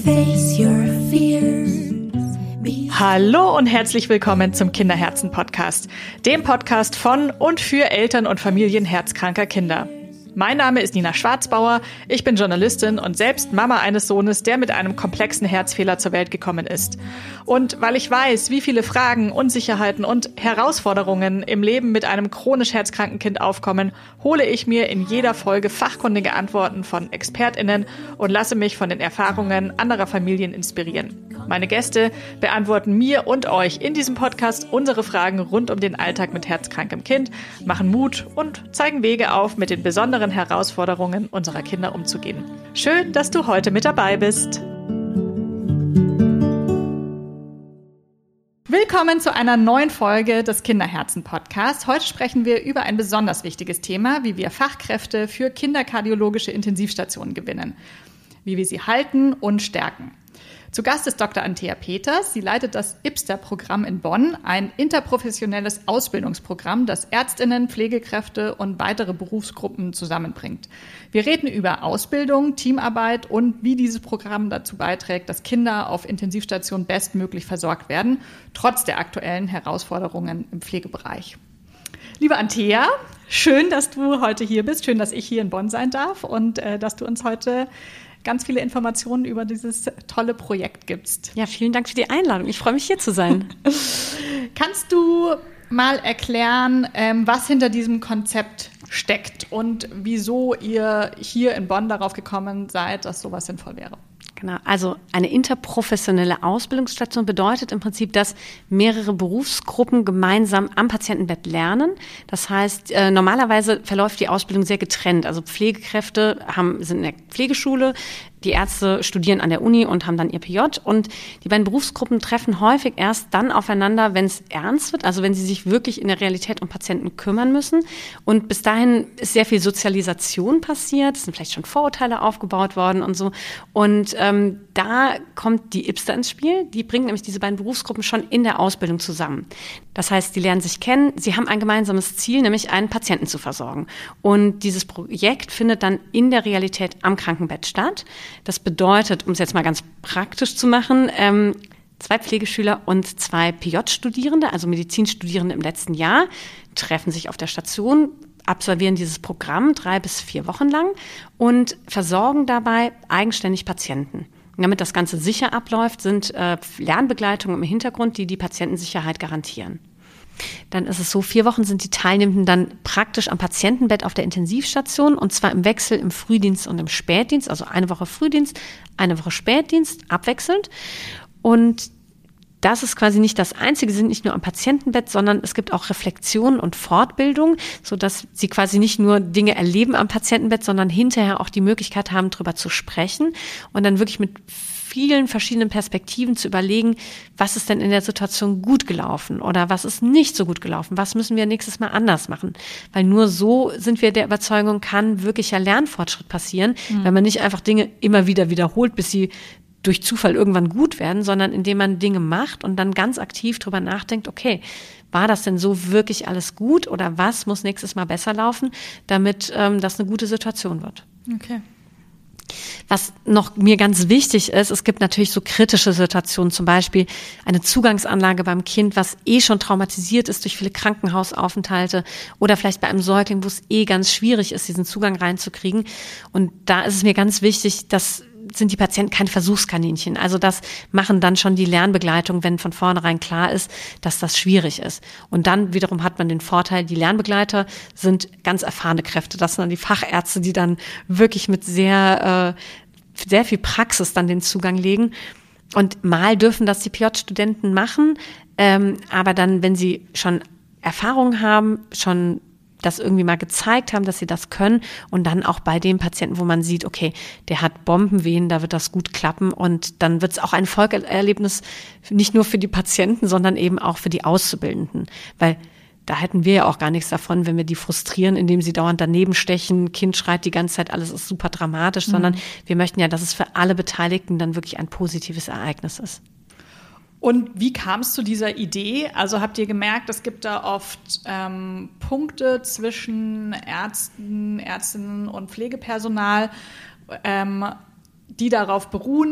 Face your fears. Hallo und herzlich willkommen zum Kinderherzen-Podcast, dem Podcast von und für Eltern und Familien herzkranker Kinder. Mein Name ist Nina Schwarzbauer, ich bin Journalistin und selbst Mama eines Sohnes, der mit einem komplexen Herzfehler zur Welt gekommen ist. Und weil ich weiß, wie viele Fragen, Unsicherheiten und Herausforderungen im Leben mit einem chronisch herzkranken Kind aufkommen, hole ich mir in jeder Folge fachkundige Antworten von ExpertInnen und lasse mich von den Erfahrungen anderer Familien inspirieren. Meine Gäste beantworten mir und euch in diesem Podcast unsere Fragen rund um den Alltag mit herzkrankem Kind, machen Mut und zeigen Wege auf, mit den besonderen Herausforderungen unserer Kinder umzugehen. Schön, dass du heute mit dabei bist. Willkommen zu einer neuen Folge des Kinderherzen-Podcasts. Heute sprechen wir über ein besonders wichtiges Thema, wie wir Fachkräfte für kinderkardiologische Intensivstationen gewinnen, wie wir sie halten und stärken. Zu Gast ist Dr. Antea Peters. Sie leitet das IPSTER-Programm in Bonn, ein interprofessionelles Ausbildungsprogramm, das Ärztinnen, Pflegekräfte und weitere Berufsgruppen zusammenbringt. Wir reden über Ausbildung, Teamarbeit und wie dieses Programm dazu beiträgt, dass Kinder auf Intensivstationen bestmöglich versorgt werden, trotz der aktuellen Herausforderungen im Pflegebereich. Liebe Antea, schön, dass du heute hier bist. Schön, dass ich hier in Bonn sein darf und dass du uns heute ganz viele Informationen über dieses tolle Projekt gibst. Ja, vielen Dank für die Einladung. Ich freue mich, hier zu sein. Kannst du mal erklären, was hinter diesem Konzept steckt und wieso ihr hier in Bonn darauf gekommen seid, dass sowas sinnvoll wäre? Genau, also eine interprofessionelle Ausbildungsstation bedeutet im Prinzip, dass mehrere Berufsgruppen gemeinsam am Patientenbett lernen. Das heißt, normalerweise verläuft die Ausbildung sehr getrennt. Also Pflegekräfte sind in der Pflegeschule, die Ärzte studieren an der Uni und haben dann ihr PJ. Und die beiden Berufsgruppen treffen häufig erst dann aufeinander, wenn es ernst wird, also wenn sie sich wirklich in der Realität um Patienten kümmern müssen. Und bis dahin ist sehr viel Sozialisation passiert, es sind vielleicht schon Vorurteile aufgebaut worden und so. Und da kommt die IPSTER ins Spiel. Die bringt nämlich diese beiden Berufsgruppen schon in der Ausbildung zusammen. Das heißt, die lernen sich kennen, sie haben ein gemeinsames Ziel, nämlich einen Patienten zu versorgen. Und dieses Projekt findet dann in der Realität am Krankenbett statt. Das bedeutet, um es jetzt mal ganz praktisch zu machen, 2 Pflegeschüler und 2 PJ-Studierende, also Medizinstudierende im letzten Jahr, treffen sich auf der Station, absolvieren dieses Programm 3 bis 4 Wochen lang und versorgen dabei eigenständig Patienten. Und damit das Ganze sicher abläuft, sind Lernbegleitungen im Hintergrund, die die Patientensicherheit garantieren. Dann ist es so, 4 Wochen sind die Teilnehmenden dann praktisch am Patientenbett auf der Intensivstation und zwar im Wechsel im Frühdienst und im Spätdienst, also eine Woche Frühdienst, eine Woche Spätdienst, abwechselnd. Und das ist quasi nicht das Einzige, sie sind nicht nur am Patientenbett, sondern es gibt auch Reflexion und Fortbildung, sodass sie quasi nicht nur Dinge erleben am Patientenbett, sondern hinterher auch die Möglichkeit haben, darüber zu sprechen und dann wirklich mit vielen verschiedenen Perspektiven zu überlegen, was ist denn in der Situation gut gelaufen oder was ist nicht so gut gelaufen, was müssen wir nächstes Mal anders machen. Weil nur so sind wir der Überzeugung, kann wirklicher Lernfortschritt passieren, wenn man nicht einfach Dinge immer wieder wiederholt, bis sie durch Zufall irgendwann gut werden, sondern indem man Dinge macht und dann ganz aktiv drüber nachdenkt, okay, war das denn so wirklich alles gut oder was muss nächstes Mal besser laufen, damit das eine gute Situation wird. Okay. Was noch mir ganz wichtig ist, es gibt natürlich so kritische Situationen, zum Beispiel eine Zugangsanlage beim Kind, was schon traumatisiert ist durch viele Krankenhausaufenthalte oder vielleicht bei einem Säugling, wo es ganz schwierig ist, diesen Zugang reinzukriegen. Und da ist es mir ganz wichtig, dass sind die Patienten keine Versuchskaninchen. Also das machen dann schon die Lernbegleitung, wenn von vornherein klar ist, dass das schwierig ist. Und dann wiederum hat man den Vorteil, die Lernbegleiter sind ganz erfahrene Kräfte. Das sind dann die Fachärzte, die dann wirklich mit sehr viel Praxis dann den Zugang legen. Und mal dürfen das die PJ-Studenten machen, aber dann, wenn sie schon Erfahrung haben, schon das irgendwie mal gezeigt haben, dass sie das können und dann auch bei dem Patienten, wo man sieht, okay, der hat Bombenwehen, da wird das gut klappen und dann wird es auch ein Erfolgserlebnis nicht nur für die Patienten, sondern eben auch für die Auszubildenden, weil da hätten wir ja auch gar nichts davon, wenn wir die frustrieren, indem sie dauernd daneben stechen, Kind schreit die ganze Zeit, alles ist super dramatisch, sondern wir möchten ja, dass es für alle Beteiligten dann wirklich ein positives Ereignis ist. Und wie kam es zu dieser Idee? Also habt ihr gemerkt, es gibt da oft Punkte zwischen Ärzten, Ärztinnen und Pflegepersonal, die darauf beruhen,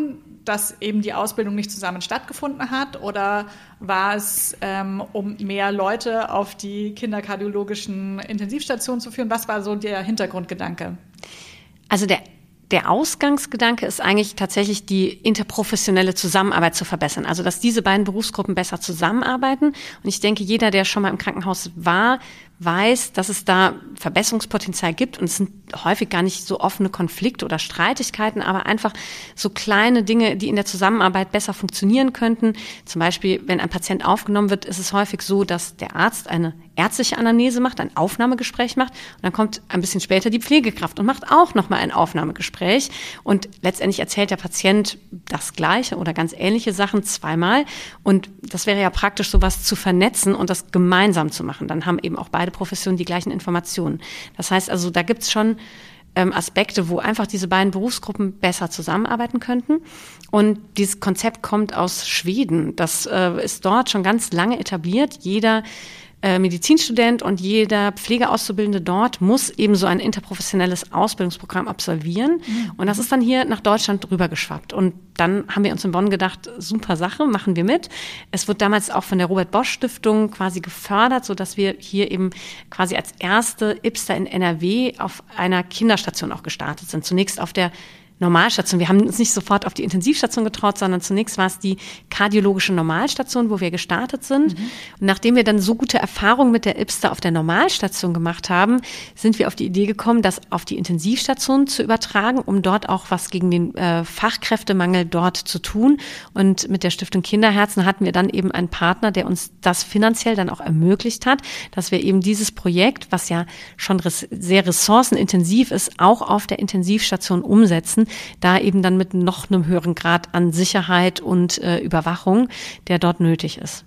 dass eben die Ausbildung nicht zusammen stattgefunden hat? Oder war es, um mehr Leute auf die kinderkardiologischen Intensivstationen zu führen? Was war so der Hintergrundgedanke? Also der Ausgangsgedanke ist eigentlich tatsächlich, die interprofessionelle Zusammenarbeit zu verbessern. Also, dass diese beiden Berufsgruppen besser zusammenarbeiten. Und ich denke, jeder, der schon mal im Krankenhaus war, weiß, dass es da Verbesserungspotenzial gibt. Und es sind häufig gar nicht so offene Konflikte oder Streitigkeiten, aber einfach so kleine Dinge, die in der Zusammenarbeit besser funktionieren könnten. Zum Beispiel, wenn ein Patient aufgenommen wird, ist es häufig so, dass der Arzt eine ärztliche Anamnese macht, ein Aufnahmegespräch macht. Und dann kommt ein bisschen später die Pflegekraft und macht auch nochmal ein Aufnahmegespräch. Und letztendlich erzählt der Patient das Gleiche oder ganz ähnliche Sachen zweimal. Und das wäre ja praktisch, sowas zu vernetzen und das gemeinsam zu machen. Dann haben eben auch beide Professionen die gleichen Informationen. Das heißt also, da gibt's schon Aspekte, wo einfach diese beiden Berufsgruppen besser zusammenarbeiten könnten. Und dieses Konzept kommt aus Schweden. Das ist dort schon ganz lange etabliert. Jeder Medizinstudent und jeder Pflegeauszubildende dort muss eben so ein interprofessionelles Ausbildungsprogramm absolvieren. Und das ist dann hier nach Deutschland rübergeschwappt. Und dann haben wir uns in Bonn gedacht, super Sache, machen wir mit. Es wird damals auch von der Robert-Bosch-Stiftung quasi gefördert, sodass wir hier eben quasi als erste IPSter in NRW auf einer Kinderstation auch gestartet sind. Zunächst auf der Normalstation. Wir haben uns nicht sofort auf die Intensivstation getraut, sondern zunächst war es die kardiologische Normalstation, wo wir gestartet sind. Und nachdem wir dann so gute Erfahrungen mit der IPSter auf der Normalstation gemacht haben, sind wir auf die Idee gekommen, das auf die Intensivstation zu übertragen, um dort auch was gegen den Fachkräftemangel dort zu tun. Und mit der Stiftung Kinderherzen hatten wir dann eben einen Partner, der uns das finanziell dann auch ermöglicht hat, dass wir eben dieses Projekt, was ja schon sehr ressourcenintensiv ist, auch auf der Intensivstation umsetzen, da eben dann mit noch einem höheren Grad an Sicherheit und Überwachung, der dort nötig ist.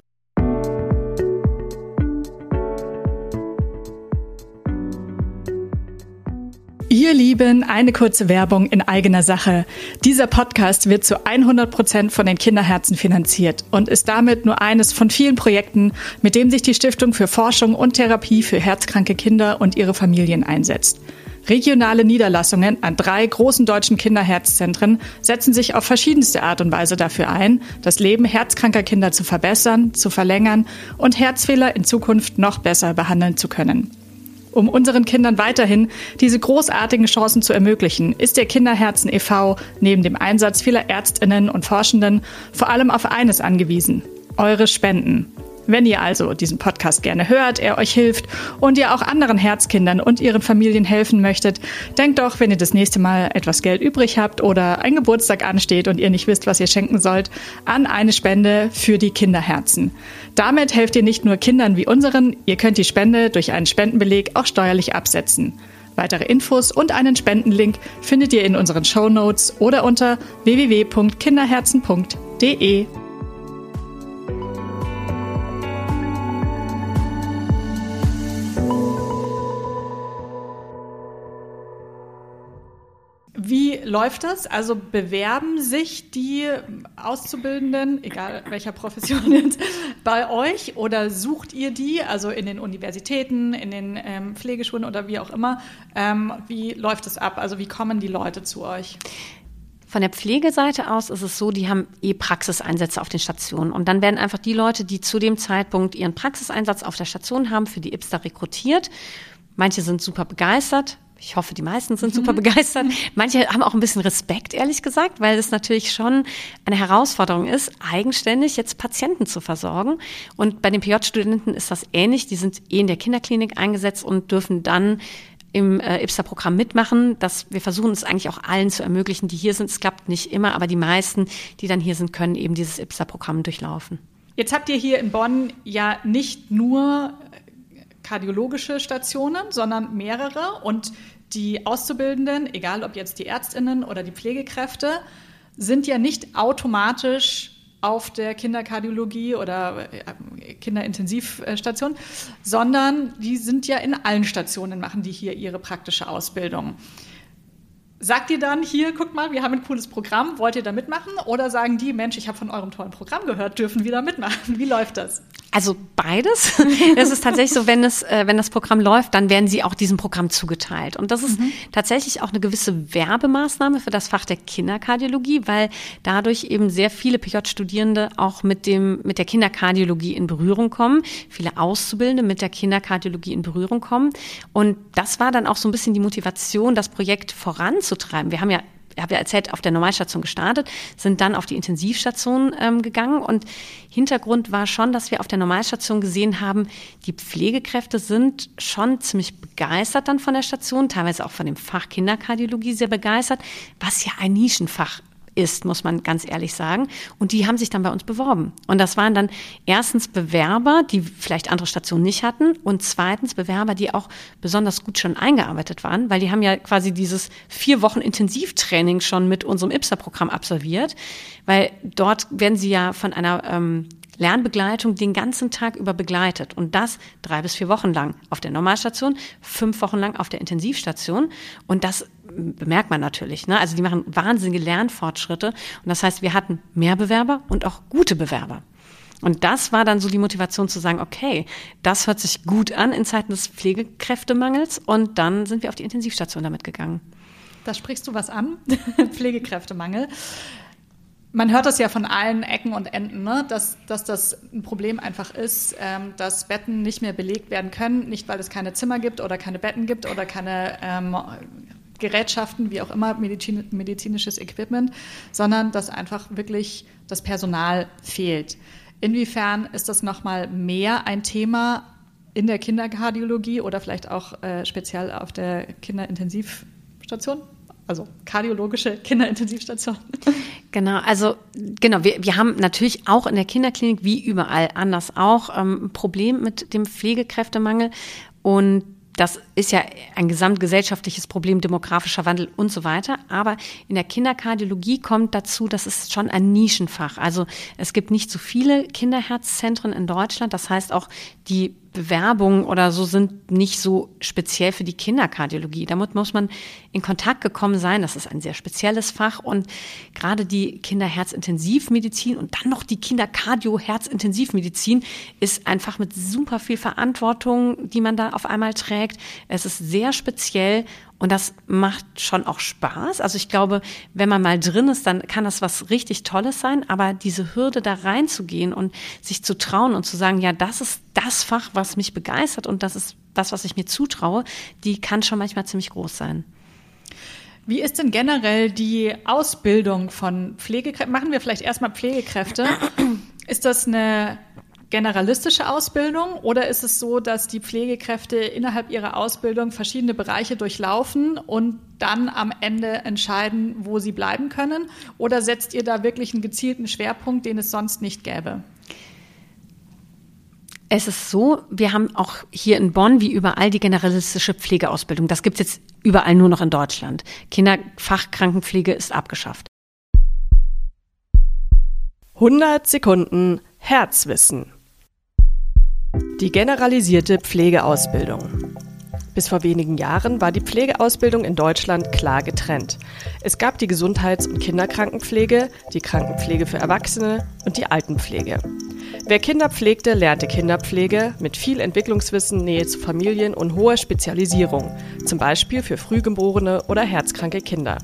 Ihr Lieben, eine kurze Werbung in eigener Sache. Dieser Podcast wird zu 100% von den Kinderherzen finanziert und ist damit nur eines von vielen Projekten, mit dem sich die Stiftung für Forschung und Therapie für herzkranke Kinder und ihre Familien einsetzt. Regionale Niederlassungen an 3 großen deutschen Kinderherzzentren setzen sich auf verschiedenste Art und Weise dafür ein, das Leben herzkranker Kinder zu verbessern, zu verlängern und Herzfehler in Zukunft noch besser behandeln zu können. Um unseren Kindern weiterhin diese großartigen Chancen zu ermöglichen, ist der Kinderherzen e.V. neben dem Einsatz vieler ÄrztInnen und Forschenden vor allem auf eines angewiesen: eure Spenden. Wenn ihr also diesen Podcast gerne hört, er euch hilft und ihr auch anderen Herzkindern und ihren Familien helfen möchtet, denkt doch, wenn ihr das nächste Mal etwas Geld übrig habt oder ein Geburtstag ansteht und ihr nicht wisst, was ihr schenken sollt, an eine Spende für die Kinderherzen. Damit helft ihr nicht nur Kindern wie unseren, ihr könnt die Spende durch einen Spendenbeleg auch steuerlich absetzen. Weitere Infos und einen Spendenlink findet ihr in unseren Shownotes oder unter www.kinderherzen.de. Wie läuft das? Also bewerben sich die Auszubildenden, egal welcher Profession jetzt, bei euch oder sucht ihr die, also in den Universitäten, in den Pflegeschulen oder wie auch immer? Wie läuft es ab? Also wie kommen die Leute zu euch? Von der Pflegeseite aus ist es so, die haben Praxiseinsätze auf den Stationen. Und dann werden einfach die Leute, die zu dem Zeitpunkt ihren Praxiseinsatz auf der Station haben, für die IPSter rekrutiert. Manche sind super begeistert. Ich hoffe, die meisten sind super begeistert. Manche haben auch ein bisschen Respekt, ehrlich gesagt, weil es natürlich schon eine Herausforderung ist, eigenständig jetzt Patienten zu versorgen. Und bei den PJ-Studenten ist das ähnlich. Die sind in der Kinderklinik eingesetzt und dürfen dann im IPSter-Programm mitmachen. Wir versuchen es eigentlich auch allen zu ermöglichen, die hier sind. Es klappt nicht immer, aber die meisten, die dann hier sind, können eben dieses IPSter-Programm durchlaufen. Jetzt habt ihr hier in Bonn ja nicht nur kardiologische Stationen, sondern mehrere, und die Auszubildenden, egal ob jetzt die ÄrztInnen oder die Pflegekräfte, sind ja nicht automatisch auf der Kinderkardiologie oder Kinderintensivstation, sondern die sind ja in allen Stationen, machen die hier ihre praktische Ausbildung. Sagt ihr dann, hier, guckt mal, wir haben ein cooles Programm, wollt ihr da mitmachen? Oder sagen die, Mensch, ich habe von eurem tollen Programm gehört, dürfen wir da mitmachen? Wie läuft das? Also beides. Es ist tatsächlich so, wenn das Programm läuft, dann werden sie auch diesem Programm zugeteilt. Und das ist tatsächlich auch eine gewisse Werbemaßnahme für das Fach der Kinderkardiologie, weil dadurch eben sehr viele PJ-Studierende auch mit der Kinderkardiologie in Berührung kommen, viele Auszubildende mit der Kinderkardiologie in Berührung kommen. Und das war dann auch so ein bisschen die Motivation, das Projekt voranzutreiben. Wir haben ja, ich habe ja erzählt, auf der Normalstation gestartet, sind dann auf die Intensivstation gegangen und Hintergrund war schon, dass wir auf der Normalstation gesehen haben, die Pflegekräfte sind schon ziemlich begeistert dann von der Station, teilweise auch von dem Fach Kinderkardiologie sehr begeistert, was ja ein Nischenfach ist, muss man ganz ehrlich sagen. Und die haben sich dann bei uns beworben. Und das waren dann erstens Bewerber, die vielleicht andere Stationen nicht hatten und zweitens Bewerber, die auch besonders gut schon eingearbeitet waren, weil die haben ja quasi dieses 4 Wochen Intensivtraining schon mit unserem IPSA-Programm absolviert, weil dort werden sie ja von einer Lernbegleitung den ganzen Tag über begleitet und das 3 bis 4 Wochen lang auf der Normalstation, 5 Wochen lang auf der Intensivstation und das bemerkt man natürlich, ne? Also die machen wahnsinnige Lernfortschritte und das heißt, wir hatten mehr Bewerber und auch gute Bewerber. Und das war dann so die Motivation zu sagen, okay, das hört sich gut an in Zeiten des Pflegekräftemangels und dann sind wir auf die Intensivstation damit gegangen. Da sprichst du was an, Pflegekräftemangel. Man hört das ja von allen Ecken und Enden, ne? dass das ein Problem einfach ist, dass Betten nicht mehr belegt werden können, nicht weil es keine Zimmer gibt oder keine Betten gibt oder keine Gerätschaften, wie auch immer, medizinisches Equipment, sondern dass einfach wirklich das Personal fehlt. Inwiefern ist das nochmal mehr ein Thema in der Kinderkardiologie oder vielleicht auch speziell auf der Kinderintensivstation? Also kardiologische Kinderintensivstation. Genau, wir haben natürlich auch in der Kinderklinik, wie überall anders auch, ein Problem mit dem Pflegekräftemangel und das ist ja ein gesamtgesellschaftliches Problem, demografischer Wandel und so weiter. Aber in der Kinderkardiologie kommt dazu, das ist schon ein Nischenfach. Also es gibt nicht so viele Kinderherzzentren in Deutschland. Das heißt auch, die Bewerbungen oder so sind nicht so speziell für die Kinderkardiologie. Damit muss man in Kontakt gekommen sein. Das ist ein sehr spezielles Fach und gerade die Kinderherzintensivmedizin und dann noch die Kinderkardio-Herzintensivmedizin ist einfach mit super viel Verantwortung, die man da auf einmal trägt. Es ist sehr speziell und das macht schon auch Spaß. Also ich glaube, wenn man mal drin ist, dann kann das was richtig Tolles sein. Aber diese Hürde, da reinzugehen und sich zu trauen und zu sagen, ja, das ist das Fach, was mich begeistert und das ist das, was ich mir zutraue, die kann schon manchmal ziemlich groß sein. Wie ist denn generell die Ausbildung von Pflegekräften? Machen wir vielleicht erstmal Pflegekräfte. Ist das eine generalistische Ausbildung oder ist es so, dass die Pflegekräfte innerhalb ihrer Ausbildung verschiedene Bereiche durchlaufen und dann am Ende entscheiden, wo sie bleiben können? Oder setzt ihr da wirklich einen gezielten Schwerpunkt, den es sonst nicht gäbe? Es ist so, wir haben auch hier in Bonn wie überall die generalistische Pflegeausbildung. Das gibt es jetzt überall nur noch in Deutschland. Kinderfachkrankenpflege ist abgeschafft. 100 Sekunden Herzwissen. Die generalisierte Pflegeausbildung. Bis vor wenigen Jahren war die Pflegeausbildung in Deutschland klar getrennt. Es gab die Gesundheits- und Kinderkrankenpflege, die Krankenpflege für Erwachsene und die Altenpflege. Wer Kinder pflegte, lernte Kinderpflege mit viel Entwicklungswissen, Nähe zu Familien und hoher Spezialisierung, zum Beispiel für frühgeborene oder herzkranke Kinder.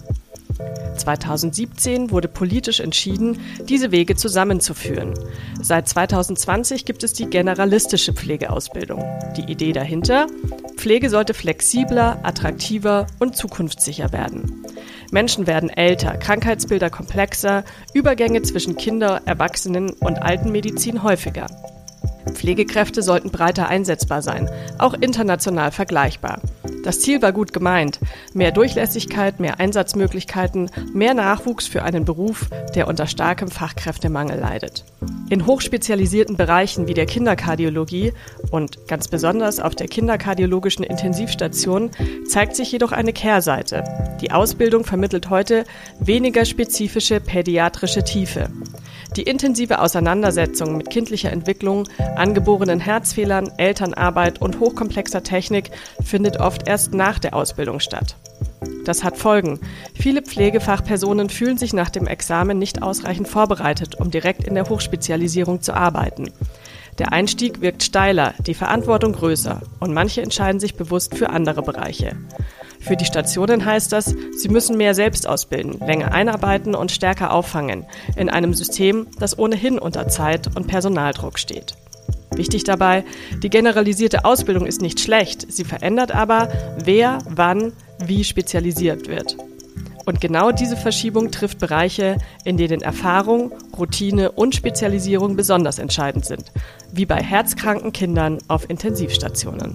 2017 wurde politisch entschieden, diese Wege zusammenzuführen. Seit 2020 gibt es die generalistische Pflegeausbildung. Die Idee dahinter? Pflege sollte flexibler, attraktiver und zukunftssicher werden. Menschen werden älter, Krankheitsbilder komplexer, Übergänge zwischen Kinder-, Erwachsenen- und Altenmedizin häufiger. Pflegekräfte sollten breiter einsetzbar sein, auch international vergleichbar. Das Ziel war gut gemeint: mehr Durchlässigkeit, mehr Einsatzmöglichkeiten, mehr Nachwuchs für einen Beruf, der unter starkem Fachkräftemangel leidet. In hochspezialisierten Bereichen wie der Kinderkardiologie und ganz besonders auf der kinderkardiologischen Intensivstation zeigt sich jedoch eine Kehrseite. Die Ausbildung vermittelt heute weniger spezifische pädiatrische Tiefe. Die intensive Auseinandersetzung mit kindlicher Entwicklung, angeborenen Herzfehlern, Elternarbeit und hochkomplexer Technik findet oft erst nach der Ausbildung statt. Das hat Folgen. Viele Pflegefachpersonen fühlen sich nach dem Examen nicht ausreichend vorbereitet, um direkt in der Hochspezialisierung zu arbeiten. Der Einstieg wirkt steiler, die Verantwortung größer und manche entscheiden sich bewusst für andere Bereiche. Für die Stationen heißt das, sie müssen mehr selbst ausbilden, länger einarbeiten und stärker auffangen in einem System, das ohnehin unter Zeit- und Personaldruck steht. Wichtig dabei, die generalisierte Ausbildung ist nicht schlecht, sie verändert aber, wer, wann, wie spezialisiert wird. Und genau diese Verschiebung trifft Bereiche, in denen Erfahrung, Routine und Spezialisierung besonders entscheidend sind, wie bei herzkranken Kindern auf Intensivstationen.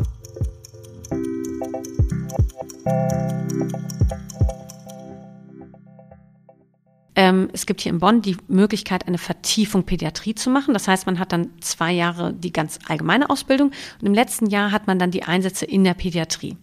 Es gibt hier in Bonn die Möglichkeit, eine Vertiefung Pädiatrie zu machen. Das heißt, man hat dann 2 Jahre die ganz allgemeine Ausbildung und im letzten Jahr hat man dann die Einsätze in der Pädiatrie.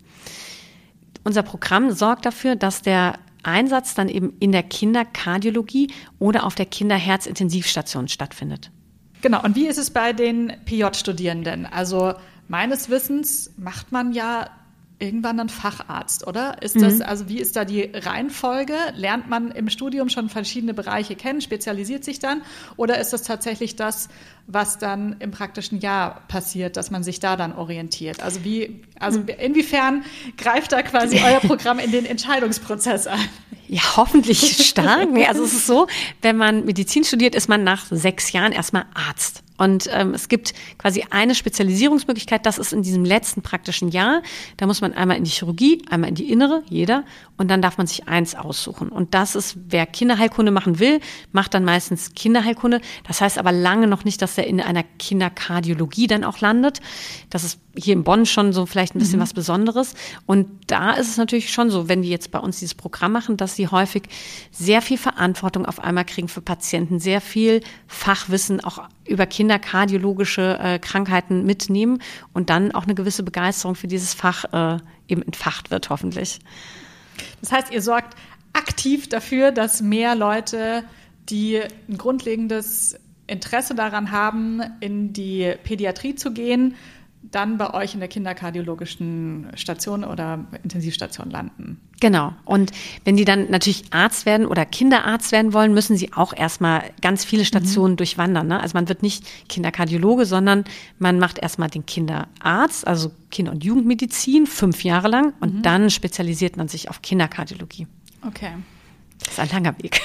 Unser Programm sorgt dafür, dass der Einsatz dann eben in der Kinderkardiologie oder auf der Kinderherzintensivstation stattfindet. Genau, und wie ist es bei den PJ-Studierenden? Also meines Wissens macht man ja irgendwann einen Facharzt, oder? Ist das, also wie ist da die Reihenfolge? Lernt man im Studium schon verschiedene Bereiche kennen, spezialisiert sich dann? Oder ist das tatsächlich das, was dann im praktischen Jahr passiert, dass man sich da dann orientiert? Also inwiefern greift da quasi euer Programm in den Entscheidungsprozess ein? Ja, hoffentlich stark. Nee, also es ist so, wenn man Medizin studiert, ist man nach 6 Jahren erstmal Arzt. Und es gibt quasi eine Spezialisierungsmöglichkeit, das ist in diesem letzten praktischen Jahr. Da muss man einmal in die Chirurgie, einmal in die Innere, jeder. Und dann darf man sich eins aussuchen. Und das ist, wer Kinderheilkunde machen will, macht dann meistens Kinderheilkunde. Das heißt aber lange noch nicht, dass er in einer Kinderkardiologie dann auch landet. Das ist hier in Bonn schon so vielleicht ein bisschen was Besonderes. Und da ist es natürlich schon so, wenn die jetzt bei uns dieses Programm machen, dass sie häufig sehr viel Verantwortung auf einmal kriegen für Patienten, sehr viel Fachwissen auch über kinderkardiologische Krankheiten mitnehmen und dann auch eine gewisse Begeisterung für dieses Fach eben entfacht wird, hoffentlich. Das heißt, ihr sorgt aktiv dafür, dass mehr Leute, die ein grundlegendes Interesse daran haben, in die Pädiatrie zu gehen, dann bei euch in der kinderkardiologischen Station oder Intensivstation landen. Genau. Und wenn die dann natürlich Arzt werden oder Kinderarzt werden wollen, müssen sie auch erstmal ganz viele Stationen durchwandern. Ne? Also man wird nicht Kinderkardiologe, sondern man macht erstmal den Kinderarzt, also Kinder- und Jugendmedizin, 5 Jahre lang. Und dann spezialisiert man sich auf Kinderkardiologie. Okay. Das ist ein langer Weg.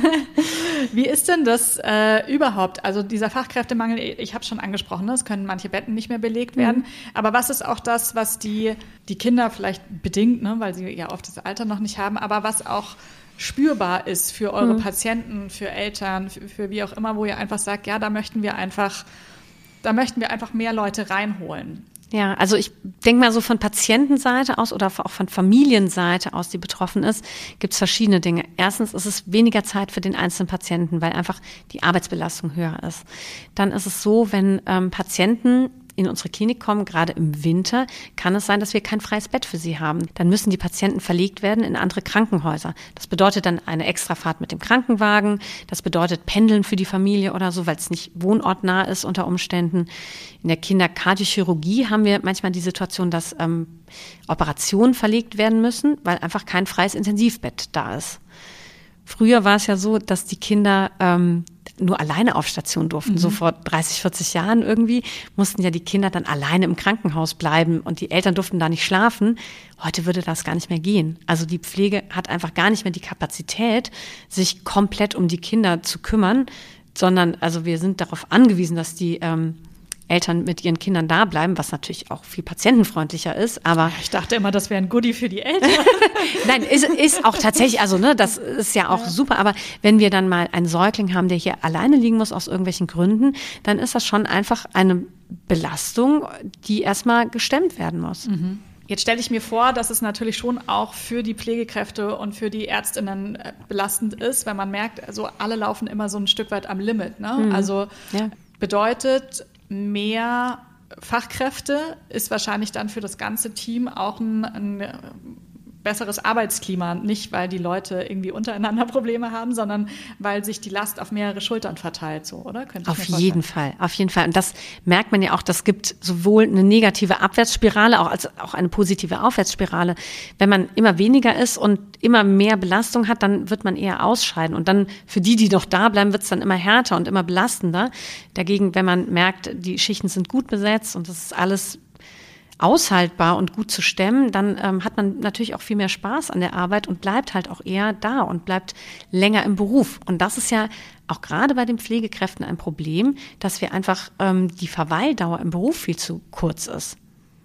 Wie ist denn das überhaupt? Also dieser Fachkräftemangel, ich habe es schon angesprochen, es können manche Betten nicht mehr belegt werden. Aber was ist auch das, was die Kinder vielleicht bedingt, ne, weil sie ja oft das Alter noch nicht haben, aber was auch spürbar ist für eure Patienten, für Eltern, für wie auch immer, wo ihr einfach sagt, ja, da möchten wir einfach mehr Leute reinholen. Ja, also ich denke mal so von Patientenseite aus oder auch von Familienseite aus, die betroffen ist, gibt es verschiedene Dinge. Erstens ist es weniger Zeit für den einzelnen Patienten, weil einfach die Arbeitsbelastung höher ist. Dann ist es so, wenn Patienten in unsere Klinik kommen, gerade im Winter, kann es sein, dass wir kein freies Bett für sie haben. Dann müssen die Patienten verlegt werden in andere Krankenhäuser. Das bedeutet dann eine Extrafahrt mit dem Krankenwagen. Das bedeutet Pendeln für die Familie oder so, weil es nicht wohnortnah ist unter Umständen. In der Kinderkardiochirurgie haben wir manchmal die Situation, dass Operationen verlegt werden müssen, weil einfach kein freies Intensivbett da ist. Früher war es ja so, dass die Kinder nur alleine auf Station durften. So vor 30, 40 Jahren irgendwie mussten ja die Kinder dann alleine im Krankenhaus bleiben und die Eltern durften da nicht schlafen. Heute würde das gar nicht mehr gehen. Also die Pflege hat einfach gar nicht mehr die Kapazität, sich komplett um die Kinder zu kümmern, sondern also wir sind darauf angewiesen, dass die Eltern mit ihren Kindern da bleiben, was natürlich auch viel patientenfreundlicher ist, aber ich dachte immer, das wäre ein Goodie für die Eltern. Nein, ist auch tatsächlich, also ne, das ist ja auch super, aber wenn wir dann mal einen Säugling haben, der hier alleine liegen muss aus irgendwelchen Gründen, dann ist das schon einfach eine Belastung, die erstmal gestemmt werden muss. Jetzt stelle ich mir vor, dass es natürlich schon auch für die Pflegekräfte und für die Ärztinnen belastend ist, wenn man merkt, also alle laufen immer so ein Stück weit am Limit. Ne? Also bedeutet, mehr Fachkräfte ist wahrscheinlich dann für das ganze Team auch ein besseres Arbeitsklima, nicht weil die Leute irgendwie untereinander Probleme haben, sondern weil sich die Last auf mehrere Schultern verteilt, so, oder? Auf jeden Fall. Und das merkt man ja auch, das gibt sowohl eine negative Abwärtsspirale als auch eine positive Aufwärtsspirale. Wenn man immer weniger ist und immer mehr Belastung hat, dann wird man eher ausscheiden. Und dann für die noch da bleiben, wird es dann immer härter und immer belastender. Dagegen, wenn man merkt, die Schichten sind gut besetzt und das ist alles aushaltbar und gut zu stemmen, dann hat man natürlich auch viel mehr Spaß an der Arbeit und bleibt halt auch eher da und bleibt länger im Beruf. Und das ist ja auch gerade bei den Pflegekräften ein Problem, dass wir einfach die Verweildauer im Beruf viel zu kurz ist.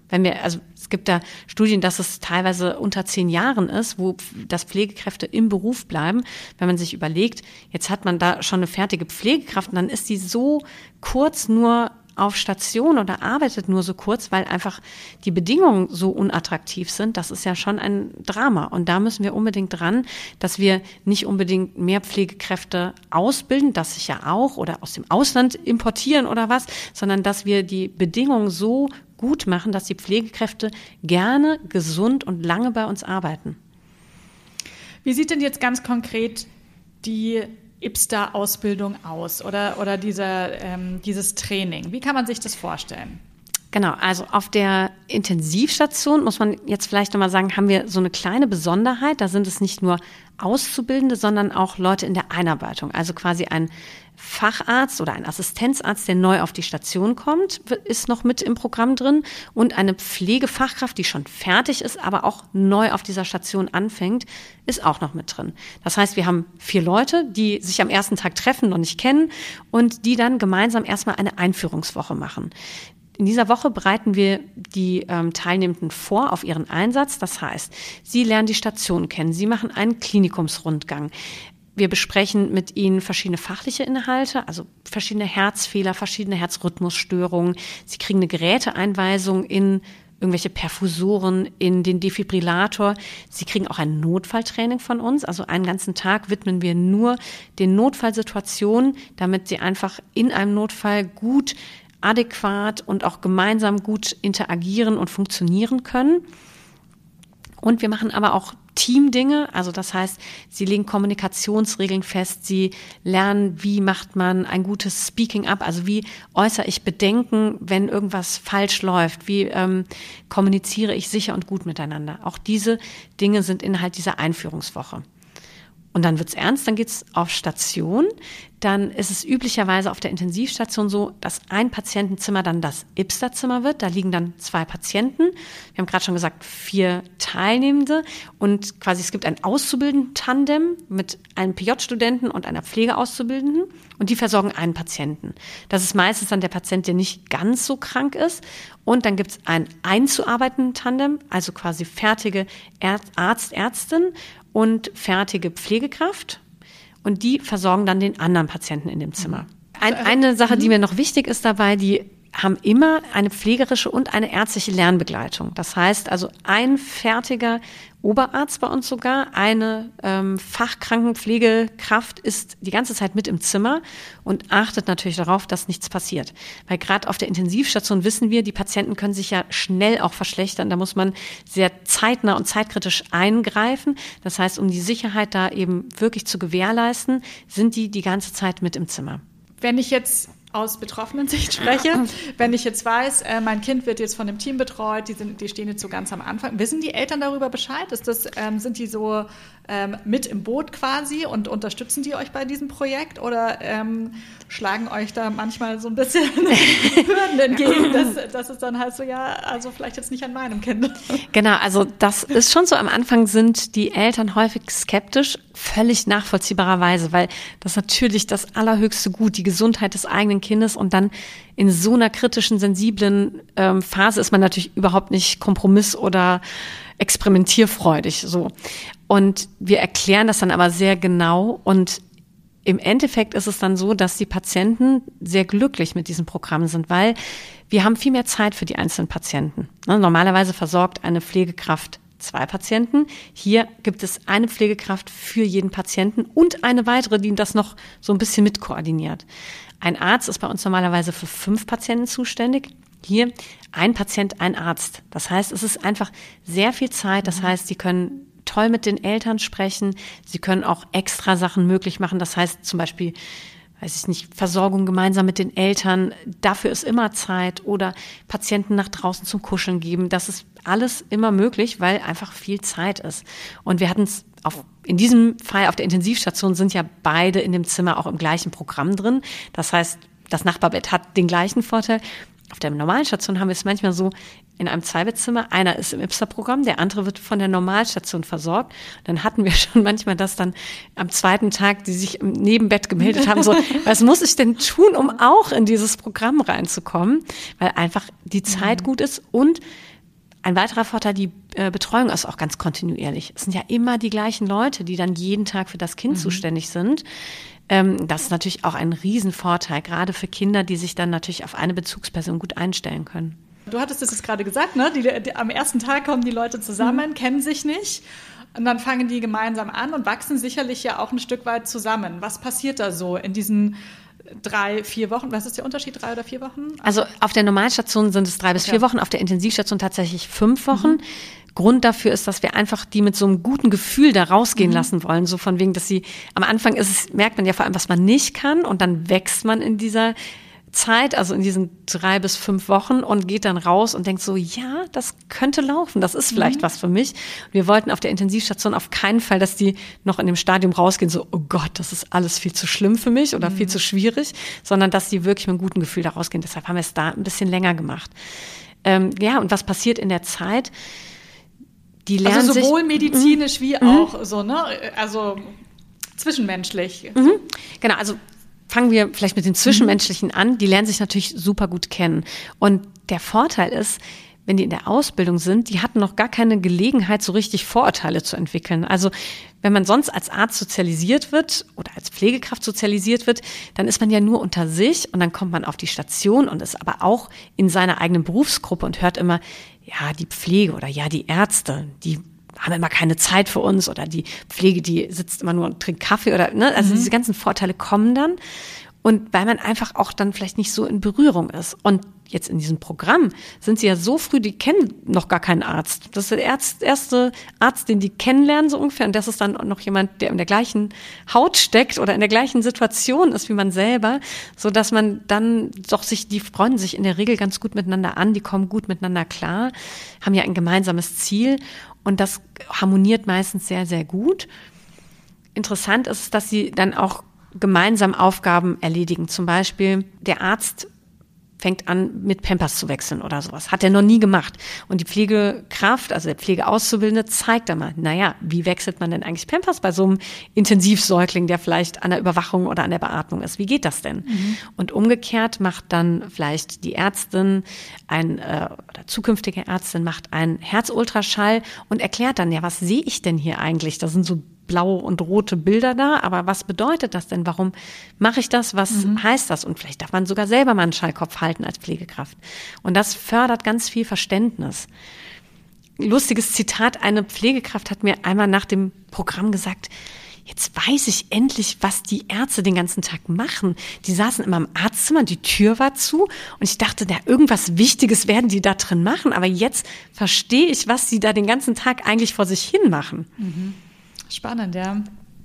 Es gibt da Studien, dass es teilweise unter 10 Jahren ist, wo das Pflegekräfte im Beruf bleiben. Wenn man sich überlegt, jetzt hat man da schon eine fertige Pflegekraft und dann ist die so kurz nur auf Station oder arbeitet nur so kurz, weil einfach die Bedingungen so unattraktiv sind. Das ist ja schon ein Drama. Und da müssen wir unbedingt dran, dass wir nicht unbedingt mehr Pflegekräfte ausbilden, das sich ja auch, oder aus dem Ausland importieren oder was, sondern dass wir die Bedingungen so gut machen, dass die Pflegekräfte gerne, gesund und lange bei uns arbeiten. Wie sieht denn jetzt ganz konkret die IPSTA-Ausbildung aus oder dieses Training? Wie kann man sich das vorstellen? Genau, also auf der Intensivstation, muss man jetzt vielleicht nochmal sagen, haben wir so eine kleine Besonderheit. Da sind es nicht nur Auszubildende, sondern auch Leute in der Einarbeitung. Also quasi ein Facharzt oder ein Assistenzarzt, der neu auf die Station kommt, ist noch mit im Programm drin. Und eine Pflegefachkraft, die schon fertig ist, aber auch neu auf dieser Station anfängt, ist auch noch mit drin. Das heißt, wir haben 4 Leute, die sich am ersten Tag treffen, noch nicht kennen und die dann gemeinsam erstmal eine Einführungswoche machen. In dieser Woche bereiten wir die Teilnehmenden vor auf ihren Einsatz. Das heißt, sie lernen die Station kennen, sie machen einen Klinikumsrundgang. Wir besprechen mit ihnen verschiedene fachliche Inhalte, also verschiedene Herzfehler, verschiedene Herzrhythmusstörungen. Sie kriegen eine Geräteeinweisung in irgendwelche Perfusoren, in den Defibrillator. Sie kriegen auch ein Notfalltraining von uns. Also einen ganzen Tag widmen wir nur den Notfallsituationen, damit sie einfach in einem Notfall gut, adäquat und auch gemeinsam gut interagieren und funktionieren können. Und wir machen aber auch Teamdinge, also das heißt, sie legen Kommunikationsregeln fest, sie lernen, wie macht man ein gutes Speaking-up, also wie äußere ich Bedenken, wenn irgendwas falsch läuft, wie kommuniziere ich sicher und gut miteinander. Auch diese Dinge sind Inhalt dieser Einführungswoche. Und dann wird's ernst, dann geht's auf Station. Dann ist es üblicherweise auf der Intensivstation so, dass ein Patientenzimmer dann das IPSTA-Zimmer wird. Da liegen dann 2 Patienten. Wir haben gerade schon gesagt, 4 Teilnehmende. Und quasi es gibt ein Auszubildenden-Tandem mit einem PJ-Studenten und einer Pflegeauszubildenden. Und die versorgen einen Patienten. Das ist meistens dann der Patient, der nicht ganz so krank ist. Und dann gibt's ein einzuarbeitenden Tandem, also quasi fertige Arzt, Ärztin und fertige Pflegekraft. Und die versorgen dann den anderen Patienten in dem Zimmer. Eine Sache, die mir noch wichtig ist dabei, die haben immer eine pflegerische und eine ärztliche Lernbegleitung. Das heißt also ein fertiger Oberarzt bei uns sogar, eine Fachkrankenpflegekraft ist die ganze Zeit mit im Zimmer und achtet natürlich darauf, dass nichts passiert. Weil gerade auf der Intensivstation wissen wir, die Patienten können sich ja schnell auch verschlechtern. Da muss man sehr zeitnah und zeitkritisch eingreifen. Das heißt, um die Sicherheit da eben wirklich zu gewährleisten, sind die ganze Zeit mit im Zimmer. Wenn ich jetzt aus betroffenen Sicht spreche, wenn ich jetzt weiß, mein Kind wird jetzt von einem Team betreut, die stehen jetzt so ganz am Anfang. Wissen die Eltern darüber Bescheid? Sind die so mit im Boot quasi und unterstützen die euch bei diesem Projekt oder schlagen euch da manchmal so ein bisschen Hürden entgegen, dass es dann halt so, ja, also vielleicht jetzt nicht an meinem Kind. Genau, also das ist schon so, am Anfang sind die Eltern häufig skeptisch, völlig nachvollziehbarerweise, weil das natürlich das allerhöchste Gut, die Gesundheit des eigenen Kindes und dann in so einer kritischen, sensiblen Phase ist man natürlich überhaupt nicht kompromiss- oder experimentierfreudig, so. Und wir erklären das dann aber sehr genau und im Endeffekt ist es dann so, dass die Patienten sehr glücklich mit diesem Programm sind, weil wir haben viel mehr Zeit für die einzelnen Patienten. Normalerweise versorgt eine Pflegekraft 2 Patienten. Hier gibt es eine Pflegekraft für jeden Patienten und eine weitere, die das noch so ein bisschen mit koordiniert. Ein Arzt ist bei uns normalerweise für 5 Patienten zuständig. Hier ein Patient, ein Arzt. Das heißt, es ist einfach sehr viel Zeit. Das heißt, die können toll mit den Eltern sprechen. Sie können auch extra Sachen möglich machen. Das heißt zum Beispiel, weiß ich nicht, Versorgung gemeinsam mit den Eltern. Dafür ist immer Zeit. Oder Patienten nach draußen zum Kuscheln geben. Das ist alles immer möglich, weil einfach viel Zeit ist. Und wir hatten es in diesem Fall auf der Intensivstation sind ja beide in dem Zimmer auch im gleichen Programm drin. Das heißt, das Nachbarbett hat den gleichen Vorteil. Auf der normalen Station haben wir es manchmal so in einem Zweibettzimmer. Einer ist im IPSA-Programm, der andere wird von der Normalstation versorgt. Dann hatten wir schon manchmal das dann am zweiten Tag, die sich im Nebenbett gemeldet haben, so, was muss ich denn tun, um auch in dieses Programm reinzukommen? Weil einfach die Zeit gut ist und ein weiterer Vorteil, die Betreuung ist auch ganz kontinuierlich. Es sind ja immer die gleichen Leute, die dann jeden Tag für das Kind zuständig sind. Das ist natürlich auch ein Riesenvorteil, gerade für Kinder, die sich dann natürlich auf eine Bezugsperson gut einstellen können. Du hattest es jetzt gerade gesagt, ne? Am ersten Tag kommen die Leute zusammen, kennen sich nicht und dann fangen die gemeinsam an und wachsen sicherlich ja auch ein Stück weit zusammen. Was passiert da so in diesen 3-4 Wochen? Was ist der Unterschied, 3 oder 4 Wochen? Also auf der Normalstation sind es 3 bis 4 Wochen, auf der Intensivstation tatsächlich 5 Wochen. Grund dafür ist, dass wir einfach die mit so einem guten Gefühl da rausgehen lassen wollen. So von wegen, dass sie am Anfang merkt man ja vor allem, was man nicht kann und dann wächst man in dieser Zeit, also in diesen 3 bis 5 Wochen und geht dann raus und denkt so, ja, das könnte laufen, das ist vielleicht was für mich. Wir wollten auf der Intensivstation auf keinen Fall, dass die noch in dem Stadium rausgehen, so, oh Gott, das ist alles viel zu schlimm für mich oder viel zu schwierig, sondern dass die wirklich mit einem guten Gefühl da rausgehen. Deshalb haben wir es da ein bisschen länger gemacht. Ja, und was passiert in der Zeit? Die lernen also sowohl medizinisch wie auch so, ne? Also zwischenmenschlich. Genau, also fangen wir vielleicht mit den Zwischenmenschlichen an. Die lernen sich natürlich super gut kennen. Und der Vorteil ist, wenn die in der Ausbildung sind, die hatten noch gar keine Gelegenheit, so richtig Vorurteile zu entwickeln. Also wenn man sonst als Arzt sozialisiert wird oder als Pflegekraft sozialisiert wird, dann ist man ja nur unter sich und dann kommt man auf die Station und ist aber auch in seiner eigenen Berufsgruppe und hört immer, ja, die Pflege oder ja, die Ärzte, die haben immer keine Zeit für uns oder die Pflege, die sitzt immer nur und trinkt Kaffee oder, ne, also diese ganzen Vorteile kommen dann und weil man einfach auch dann vielleicht nicht so in Berührung ist. Und jetzt in diesem Programm sind sie ja so früh, die kennen noch gar keinen Arzt. Das ist der erste Arzt, den die kennenlernen so ungefähr und das ist dann noch jemand, der in der gleichen Haut steckt oder in der gleichen Situation ist wie man selber, so dass man dann doch die freunden sich in der Regel ganz gut miteinander an, die kommen gut miteinander klar, haben ja ein gemeinsames Ziel und das harmoniert meistens sehr, sehr gut. Interessant ist, dass sie dann auch gemeinsam Aufgaben erledigen. Zum Beispiel der Arzt fängt an, mit Pampers zu wechseln oder sowas. Hat er noch nie gemacht. Und die Pflegekraft, also der Pflegeauszubildende, zeigt dann mal, naja, wie wechselt man denn eigentlich Pampers bei so einem Intensivsäugling, der vielleicht an der Überwachung oder an der Beatmung ist? Wie geht das denn? Und umgekehrt macht dann vielleicht die Ärztin oder zukünftige Ärztin macht einen Herzultraschall und erklärt dann, ja, was sehe ich denn hier eigentlich? Da sind so blaue und rote Bilder da, aber was bedeutet das denn? Warum mache ich das? Was heißt das? Und vielleicht darf man sogar selber mal einen Schallkopf halten als Pflegekraft. Und das fördert ganz viel Verständnis. Lustiges Zitat, eine Pflegekraft hat mir einmal nach dem Programm gesagt, jetzt weiß ich endlich, was die Ärzte den ganzen Tag machen. Die saßen immer im Arztzimmer, die Tür war zu und ich dachte, irgendwas Wichtiges werden die da drin machen, aber jetzt verstehe ich, was sie da den ganzen Tag eigentlich vor sich hin machen. Spannend, ja.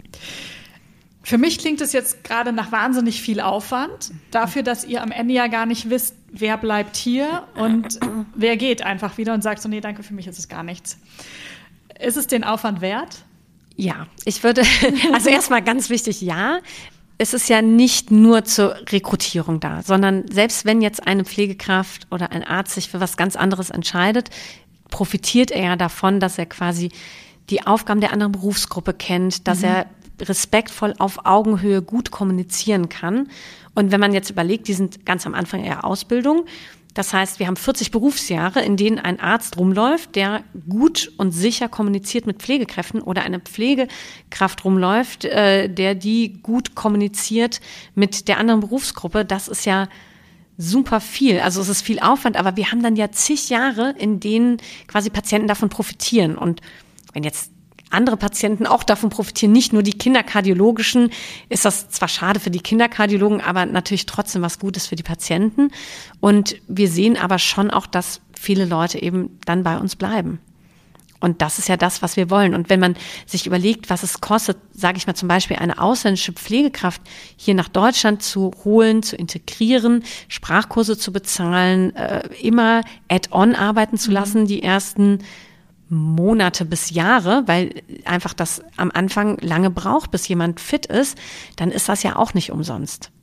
Für mich klingt es jetzt gerade nach wahnsinnig viel Aufwand, dafür, dass ihr am Ende ja gar nicht wisst, wer bleibt hier und wer geht einfach wieder und sagt so, nee, danke, für mich ist es gar nichts. Ist es den Aufwand wert? Ja, also erstmal ganz wichtig, ja. Es ist ja nicht nur zur Rekrutierung da, sondern selbst wenn jetzt eine Pflegekraft oder ein Arzt sich für was ganz anderes entscheidet, profitiert er ja davon, dass er quasi die Aufgaben der anderen Berufsgruppe kennt, dass er respektvoll auf Augenhöhe gut kommunizieren kann. Und wenn man jetzt überlegt, die sind ganz am Anfang ihrer Ausbildung, das heißt, wir haben 40 Berufsjahre, in denen ein Arzt rumläuft, der gut und sicher kommuniziert mit Pflegekräften oder eine Pflegekraft rumläuft, der die gut kommuniziert mit der anderen Berufsgruppe. Das ist ja super viel. Also es ist viel Aufwand, aber wir haben dann ja zig Jahre, in denen quasi Patienten davon profitieren. Und wenn jetzt andere Patienten auch davon profitieren, nicht nur die kinderkardiologischen, ist das zwar schade für die Kinderkardiologen, aber natürlich trotzdem was Gutes für die Patienten. Und wir sehen aber schon auch, dass viele Leute eben dann bei uns bleiben. Und das ist ja das, was wir wollen. Und wenn man sich überlegt, was es kostet, sage ich mal zum Beispiel eine ausländische Pflegekraft hier nach Deutschland zu holen, zu integrieren, Sprachkurse zu bezahlen, immer add-on arbeiten zu lassen, die ersten Monate bis Jahre, weil einfach das am Anfang lange braucht, bis jemand fit ist, dann ist das ja auch nicht umsonst.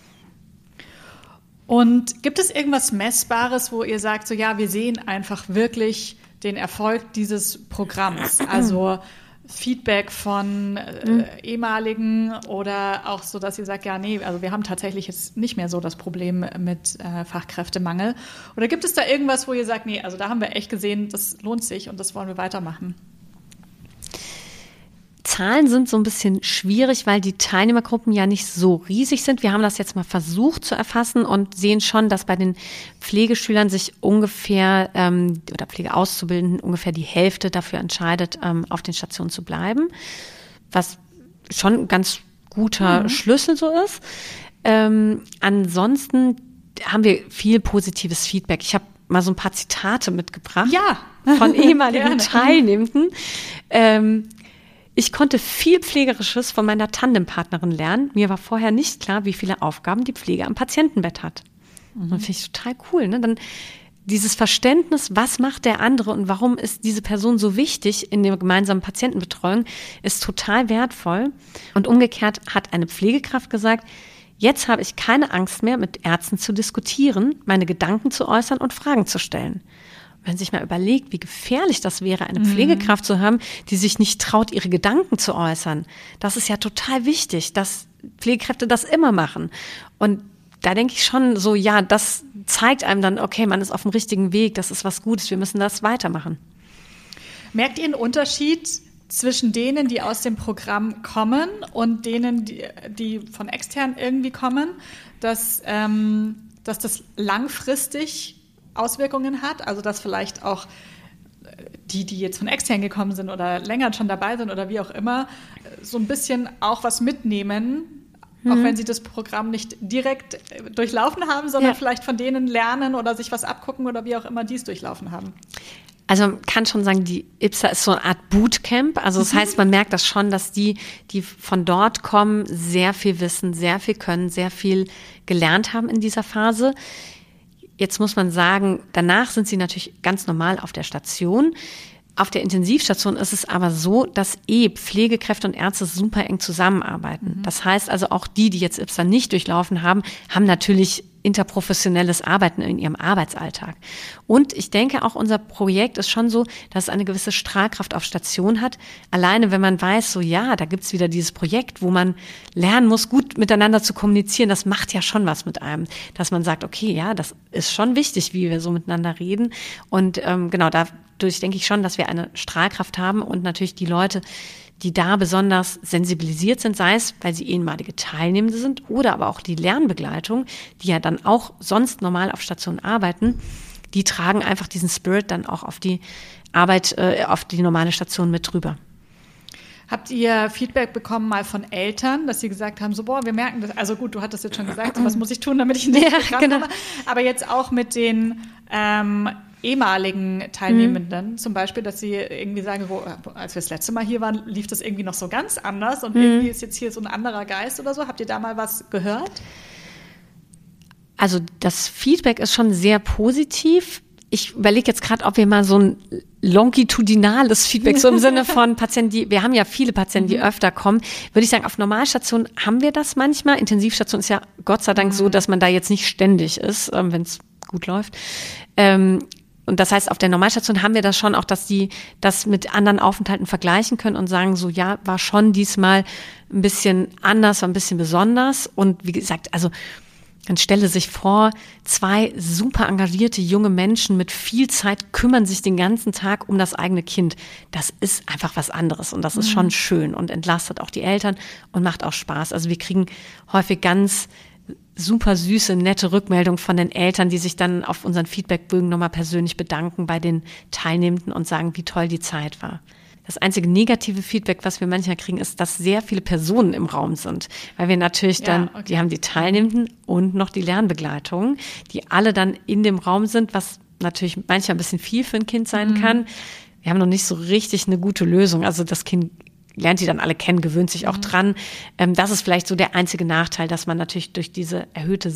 Und gibt es irgendwas Messbares, wo ihr sagt, so ja, wir sehen einfach wirklich den Erfolg dieses Programms? Also Feedback von ehemaligen oder auch so, dass ihr sagt, ja, nee, also wir haben tatsächlich jetzt nicht mehr so das Problem mit Fachkräftemangel. Oder gibt es da irgendwas, wo ihr sagt, nee, also da haben wir echt gesehen, das lohnt sich und das wollen wir weitermachen? Zahlen sind so ein bisschen schwierig, weil die Teilnehmergruppen ja nicht so riesig sind. Wir haben das jetzt mal versucht zu erfassen und sehen schon, dass bei den Pflegeschülern sich ungefähr oder Pflegeauszubildenden ungefähr die Hälfte dafür entscheidet, auf den Stationen zu bleiben, was schon ein ganz guter Schlüssel so ist. Ansonsten haben wir viel positives Feedback. Ich habe mal so ein paar Zitate mitgebracht von ehemaligen Teilnehmenden. Ich konnte viel Pflegerisches von meiner Tandempartnerin lernen. Mir war vorher nicht klar, wie viele Aufgaben die Pflege am Patientenbett hat. Und das finde ich total cool. Ne? Dann dieses Verständnis, was macht der andere und warum ist diese Person so wichtig in der gemeinsamen Patientenbetreuung, ist total wertvoll. Und umgekehrt hat eine Pflegekraft gesagt, jetzt habe ich keine Angst mehr, mit Ärzten zu diskutieren, meine Gedanken zu äußern und Fragen zu stellen. Wenn man sich mal überlegt, wie gefährlich das wäre, eine Pflegekraft zu haben, die sich nicht traut, ihre Gedanken zu äußern. Das ist ja total wichtig, dass Pflegekräfte das immer machen. Und da denke ich schon so, ja, das zeigt einem dann, okay, man ist auf dem richtigen Weg, das ist was Gutes, wir müssen das weitermachen. Merkt ihr einen Unterschied zwischen denen, die aus dem Programm kommen und denen, die von extern irgendwie kommen, dass das langfristig Auswirkungen hat, also dass vielleicht auch die jetzt von extern gekommen sind oder länger schon dabei sind oder wie auch immer, so ein bisschen auch was mitnehmen, auch wenn sie das Programm nicht direkt durchlaufen haben, sondern vielleicht von denen lernen oder sich was abgucken oder wie auch immer die es durchlaufen haben. Also man kann schon sagen, die IPSA ist so eine Art Bootcamp. Also das heißt, man merkt das schon, dass die von dort kommen, sehr viel wissen, sehr viel können, sehr viel gelernt haben in dieser Phase. Jetzt muss man sagen, danach sind sie natürlich ganz normal auf der Station. Auf der Intensivstation ist es aber so, dass Pflegekräfte und Ärzte super eng zusammenarbeiten. Das heißt also auch die jetzt IPSA nicht durchlaufen haben, haben natürlich interprofessionelles Arbeiten in ihrem Arbeitsalltag. Und ich denke auch, unser Projekt ist schon so, dass es eine gewisse Strahlkraft auf Station hat. Alleine, wenn man weiß, so ja, da gibt's wieder dieses Projekt, wo man lernen muss, gut miteinander zu kommunizieren, das macht ja schon was mit einem. Dass man sagt, okay, ja, das ist schon wichtig, wie wir so miteinander reden. Und genau, dadurch denke ich schon, dass wir eine Strahlkraft haben und natürlich die Leute, die da besonders sensibilisiert sind, sei es, weil sie ehemalige Teilnehmende sind oder aber auch die Lernbegleitung, die ja dann auch sonst normal auf Station arbeiten, die tragen einfach diesen Spirit dann auch auf die Arbeit, auf die normale Station mit drüber. Habt ihr Feedback bekommen mal von Eltern, dass sie gesagt haben, so boah, wir merken das, also gut, du hattest jetzt schon gesagt, so, was muss ich tun, damit ich nicht komme, aber jetzt auch mit den ehemaligen Teilnehmenden zum Beispiel, dass sie irgendwie sagen, als wir das letzte Mal hier waren, lief das irgendwie noch so ganz anders und irgendwie ist jetzt hier so ein anderer Geist oder so. Habt ihr da mal was gehört? Also das Feedback ist schon sehr positiv. Ich überlege jetzt gerade, ob wir mal so ein longitudinales Feedback, so im Sinne von Patienten, wir haben ja viele Patienten, die öfter kommen, würde ich sagen, auf Normalstation haben wir das manchmal. Intensivstation ist ja Gott sei Dank so, dass man da jetzt nicht ständig ist, wenn es gut läuft. Und das heißt, auf der Normalstation haben wir das schon auch, dass die das mit anderen Aufenthalten vergleichen können und sagen so, ja, war schon diesmal ein bisschen anders, war ein bisschen besonders. Und wie gesagt, also man stelle sich vor, 2 super engagierte junge Menschen mit viel Zeit kümmern sich den ganzen Tag um das eigene Kind. Das ist einfach was anderes und das ist schon schön und entlastet auch die Eltern und macht auch Spaß. Also wir kriegen häufig ganz super süße, nette Rückmeldungen von den Eltern, die sich dann auf unseren Feedbackbögen nochmal persönlich bedanken bei den Teilnehmenden und sagen, wie toll die Zeit war. Das einzige negative Feedback, was wir manchmal kriegen, ist, dass sehr viele Personen im Raum sind. Weil wir natürlich dann, die haben die Teilnehmenden und noch die Lernbegleitung, die alle dann in dem Raum sind, was natürlich manchmal ein bisschen viel für ein Kind sein kann. wir haben noch nicht so richtig eine gute Lösung. Also das Kind lernt die dann alle kennen, gewöhnt sich auch dran. Das ist vielleicht so der einzige Nachteil, dass man natürlich durch diese erhöhte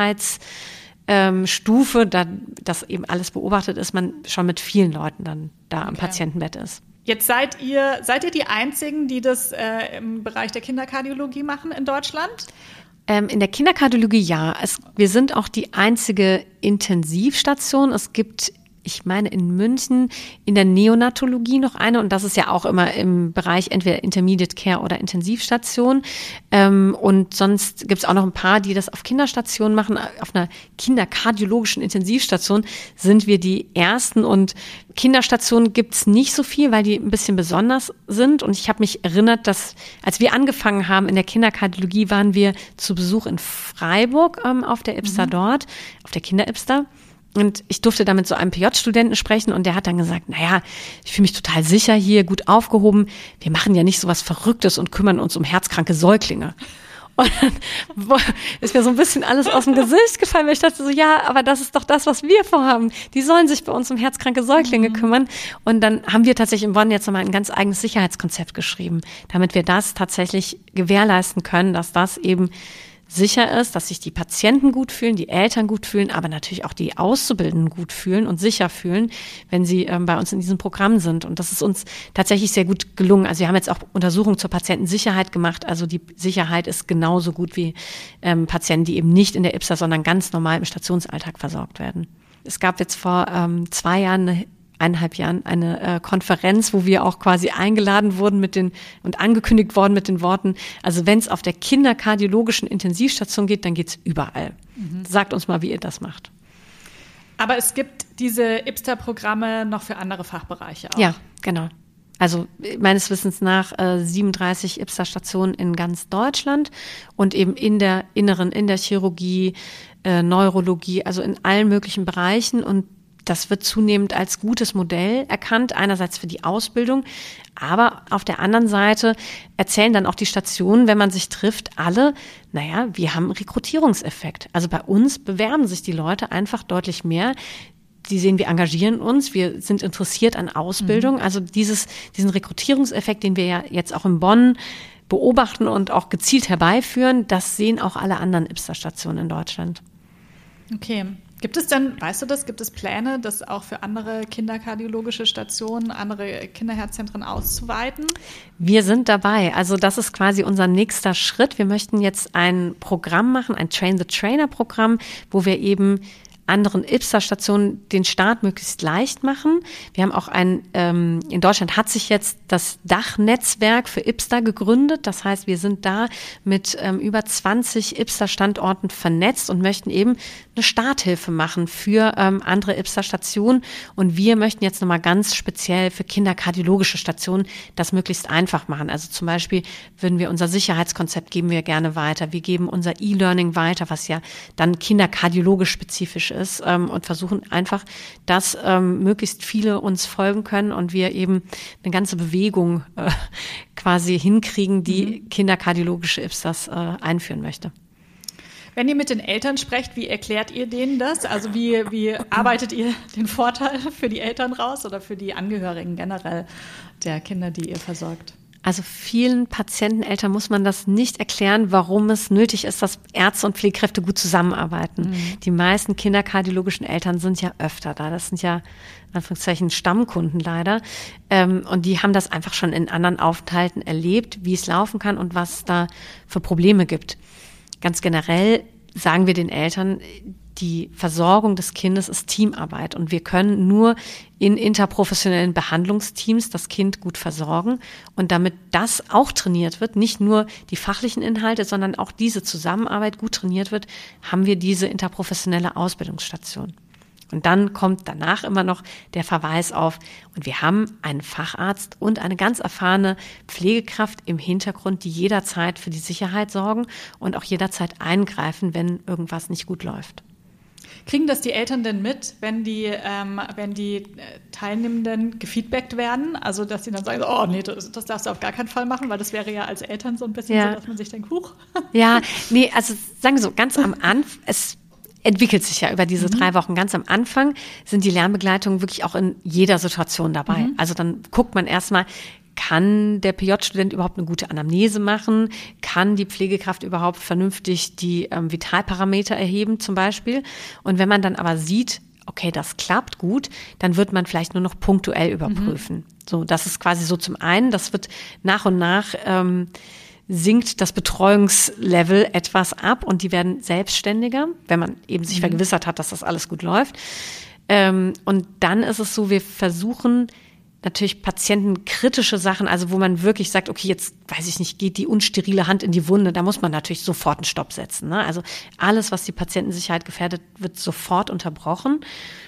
Sicherheitsstufe, dass eben alles beobachtet ist, man schon mit vielen Leuten dann da am Patientenbett ist. Jetzt seid ihr die Einzigen, die das im Bereich der Kinderkardiologie machen in Deutschland? In der Kinderkardiologie ja. Wir sind auch die einzige Intensivstation. Es gibt, ich meine, in München in der Neonatologie noch eine, und das ist ja auch immer im Bereich entweder Intermediate Care oder Intensivstation. Und sonst gibt es auch noch ein paar, die das auf Kinderstationen machen. Auf einer kinderkardiologischen Intensivstation sind wir die Ersten, und Kinderstationen gibt es nicht so viel, weil die ein bisschen besonders sind. Und ich habe mich erinnert, dass als wir angefangen haben in der Kinderkardiologie, waren wir zu Besuch in Freiburg auf der IPSA dort, auf der Kinder-IPSA. Und ich durfte da mit so einem PJ-Studenten sprechen, und der hat dann gesagt, naja, ich fühle mich total sicher hier, gut aufgehoben. Wir machen ja nicht so was Verrücktes und kümmern uns um herzkranke Säuglinge. Und dann ist mir so ein bisschen alles aus dem Gesicht gefallen, weil ich dachte so, ja, aber das ist doch das, was wir vorhaben. Die sollen sich bei uns um herzkranke Säuglinge kümmern. Und dann haben wir tatsächlich in Bonn jetzt nochmal ein ganz eigenes Sicherheitskonzept geschrieben, damit wir das tatsächlich gewährleisten können, dass das eben sicher ist, dass sich die Patienten gut fühlen, die Eltern gut fühlen, aber natürlich auch die Auszubildenden gut fühlen und sicher fühlen, wenn sie bei uns in diesem Programm sind. Und das ist uns tatsächlich sehr gut gelungen. Also wir haben jetzt auch Untersuchungen zur Patientensicherheit gemacht. Also die Sicherheit ist genauso gut wie Patienten, die eben nicht in der IPSA, sondern ganz normal im Stationsalltag versorgt werden. Es gab jetzt vor 1,5 Jahren eine Konferenz, wo wir auch quasi eingeladen wurden und angekündigt worden mit den Worten, also wenn es auf der kinderkardiologischen Intensivstation geht, dann geht's überall. Sagt uns mal, wie ihr das macht. Aber es gibt diese IPSA-Programme noch für andere Fachbereiche auch. Ja, genau. Also meines Wissens nach 37 IPSA-Stationen in ganz Deutschland und eben in der Chirurgie, Neurologie, also in allen möglichen Bereichen, und das wird zunehmend als gutes Modell erkannt, einerseits für die Ausbildung, aber auf der anderen Seite erzählen dann auch die Stationen, wenn man sich trifft, alle, naja, wir haben einen Rekrutierungseffekt. Also bei uns bewerben sich die Leute einfach deutlich mehr. Die sehen, wir engagieren uns, wir sind interessiert an Ausbildung. Also diesen Rekrutierungseffekt, den wir ja jetzt auch in Bonn beobachten und auch gezielt herbeiführen, das sehen auch alle anderen IPSA-Stationen in Deutschland. Okay. Gibt es denn, weißt du das, gibt es Pläne, das auch für andere kinderkardiologische Stationen, andere Kinderherzzentren auszuweiten? Wir sind dabei. Also das ist quasi unser nächster Schritt. Wir möchten jetzt ein Programm machen, ein Train-the-Trainer-Programm, wo wir eben anderen IPSA-Stationen den Start möglichst leicht machen. Wir haben auch in Deutschland hat sich jetzt das Dachnetzwerk für IPSA gegründet. Das heißt, wir sind da mit über 20 IPSA-Standorten vernetzt und möchten eben eine Starthilfe machen für andere IPSA-Stationen. Und wir möchten jetzt nochmal ganz speziell für kinderkardiologische Stationen das möglichst einfach machen. Also zum Beispiel würden wir unser Sicherheitskonzept geben wir gerne weiter. Wir geben unser E-Learning weiter, was ja dann kinderkardiologisch spezifisch ist, und versuchen einfach, dass möglichst viele uns folgen können und wir eben eine ganze Bewegung quasi hinkriegen, die kinderkardiologische IPSAs einführen möchte. Wenn ihr mit den Eltern sprecht, wie erklärt ihr denen das? Also wie arbeitet ihr den Vorteil für die Eltern raus oder für die Angehörigen generell der Kinder, die ihr versorgt? Also vielen Patienteneltern muss man das nicht erklären, warum es nötig ist, dass Ärzte und Pflegekräfte gut zusammenarbeiten. Die meisten kinderkardiologischen Eltern sind ja öfter da. Das sind ja in Anführungszeichen Stammkunden leider. Und die haben das einfach schon in anderen Aufenthalten erlebt, wie es laufen kann und was da für Probleme gibt. Ganz generell sagen wir den Eltern, die Versorgung des Kindes ist Teamarbeit, und wir können nur in interprofessionellen Behandlungsteams das Kind gut versorgen. Und damit das auch trainiert wird, nicht nur die fachlichen Inhalte, sondern auch diese Zusammenarbeit gut trainiert wird, haben wir diese interprofessionelle Ausbildungsstation. Und dann kommt danach immer noch der Verweis auf, und wir haben einen Facharzt und eine ganz erfahrene Pflegekraft im Hintergrund, die jederzeit für die Sicherheit sorgen und auch jederzeit eingreifen, wenn irgendwas nicht gut läuft. Kriegen das die Eltern denn mit, wenn die Teilnehmenden gefeedbackt werden? Also, dass sie dann sagen, oh nee, das darfst du auf gar keinen Fall machen, weil das wäre ja als Eltern so ein bisschen so, dass man sich denkt, huch. Ja, nee, also sagen wir so, ganz am Anfang, entwickelt sich ja über diese 3 Wochen. Ganz am Anfang sind die Lernbegleitungen wirklich auch in jeder Situation dabei. Also dann guckt man erstmal, kann der PJ-Student überhaupt eine gute Anamnese machen? Kann die Pflegekraft überhaupt vernünftig die Vitalparameter erheben zum Beispiel? Und wenn man dann aber sieht, okay, das klappt gut, dann wird man vielleicht nur noch punktuell überprüfen. So, das ist quasi so zum einen, das wird nach und nach sinkt das Betreuungslevel etwas ab und die werden selbstständiger, wenn man eben sich vergewissert hat, dass das alles gut läuft. Und dann ist es so, wir versuchen natürlich patientenkritische Sachen, also wo man wirklich sagt, okay, jetzt weiß ich nicht, geht die unsterile Hand in die Wunde, da muss man natürlich sofort einen Stopp setzen. Ne? Also alles, was die Patientensicherheit gefährdet, wird sofort unterbrochen.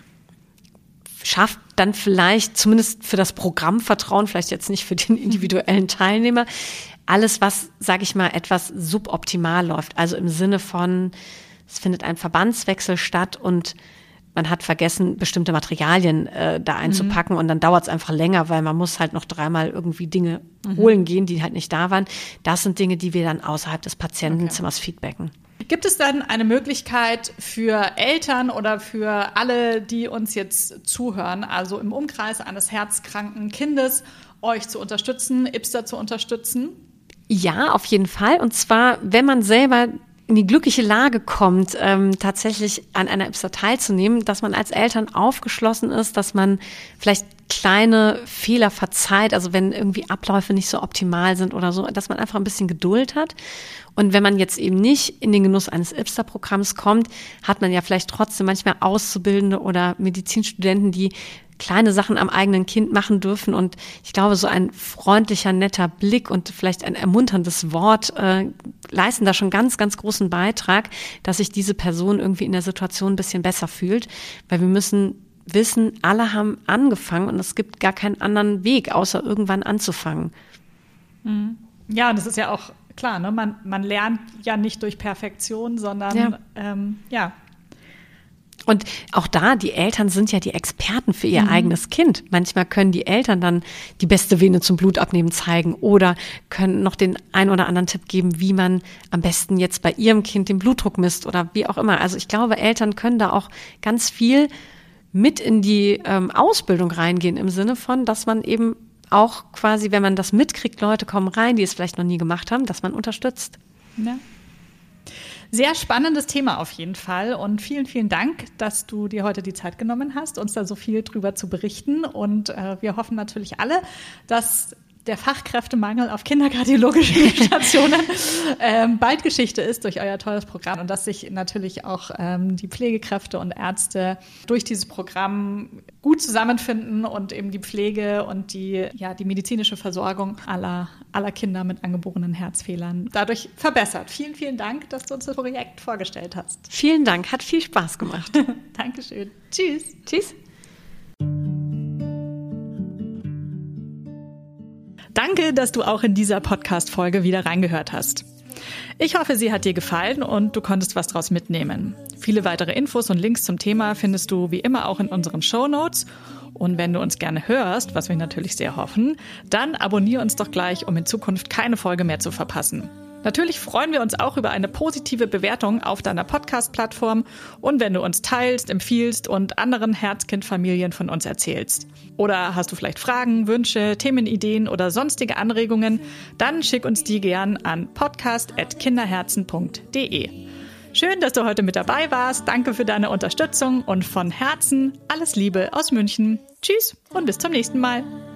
Schafft dann vielleicht zumindest für das Programmvertrauen, vielleicht jetzt nicht für den individuellen Teilnehmer, alles, was, sage ich mal, etwas suboptimal läuft. Also im Sinne von, es findet ein Verbandswechsel statt und man hat vergessen, bestimmte Materialien da einzupacken und dann dauert es einfach länger, weil man muss halt noch 3-mal irgendwie Dinge holen gehen, die halt nicht da waren. Das sind Dinge, die wir dann außerhalb des Patientenzimmers feedbacken. Gibt es dann eine Möglichkeit für Eltern oder für alle, die uns jetzt zuhören, also im Umkreis eines herzkranken Kindes, euch zu unterstützen, IPSDA zu unterstützen? Ja, auf jeden Fall. Und zwar, wenn man selber in die glückliche Lage kommt, tatsächlich an einer IPSDA teilzunehmen, dass man als Eltern aufgeschlossen ist, dass man vielleicht kleine Fehler verzeiht, also wenn irgendwie Abläufe nicht so optimal sind oder so, dass man einfach ein bisschen Geduld hat. Und wenn man jetzt eben nicht in den Genuss eines IPSDA-Programms kommt, hat man ja vielleicht trotzdem manchmal Auszubildende oder Medizinstudenten, die kleine Sachen am eigenen Kind machen dürfen. Und ich glaube, so ein freundlicher, netter Blick und vielleicht ein ermunterndes Wort leisten da schon ganz, ganz großen Beitrag, dass sich diese Person irgendwie in der Situation ein bisschen besser fühlt. Weil wir müssen wissen, alle haben angefangen und es gibt gar keinen anderen Weg, außer irgendwann anzufangen. Ja, und das ist ja auch klar, ne? Man lernt ja nicht durch Perfektion, sondern ja. Und auch da, die Eltern sind ja die Experten für ihr eigenes Kind. Manchmal können die Eltern dann die beste Vene zum Blutabnehmen zeigen oder können noch den ein oder anderen Tipp geben, wie man am besten jetzt bei ihrem Kind den Blutdruck misst oder wie auch immer. Also ich glaube, Eltern können da auch ganz viel mit in die Ausbildung reingehen, im Sinne von, dass man eben auch quasi, wenn man das mitkriegt, Leute kommen rein, die es vielleicht noch nie gemacht haben, dass man unterstützt. Ja. Sehr spannendes Thema auf jeden Fall und vielen, vielen Dank, dass du dir heute die Zeit genommen hast, uns da so viel drüber zu berichten und wir hoffen natürlich alle, dass der Fachkräftemangel auf kinderkardiologischen Stationen bald Geschichte ist durch euer tolles Programm und dass sich natürlich auch die Pflegekräfte und Ärzte durch dieses Programm gut zusammenfinden und eben die Pflege und die medizinische Versorgung aller Kinder mit angeborenen Herzfehlern dadurch verbessert. Vielen, vielen Dank, dass du uns das Projekt vorgestellt hast. Vielen Dank, hat viel Spaß gemacht. Dankeschön. Tschüss. Tschüss. Danke, dass du auch in dieser Podcast-Folge wieder reingehört hast. Ich hoffe, sie hat dir gefallen und du konntest was draus mitnehmen. Viele weitere Infos und Links zum Thema findest du wie immer auch in unseren Shownotes. Und wenn du uns gerne hörst, was wir natürlich sehr hoffen, dann abonniere uns doch gleich, um in Zukunft keine Folge mehr zu verpassen. Natürlich freuen wir uns auch über eine positive Bewertung auf deiner Podcast-Plattform und wenn du uns teilst, empfiehlst und anderen Herzkind-Familien von uns erzählst. Oder hast du vielleicht Fragen, Wünsche, Themenideen oder sonstige Anregungen, dann schick uns die gern an podcast@kinderherzen.de. Schön, dass du heute mit dabei warst. Danke für deine Unterstützung und von Herzen alles Liebe aus München. Tschüss und bis zum nächsten Mal.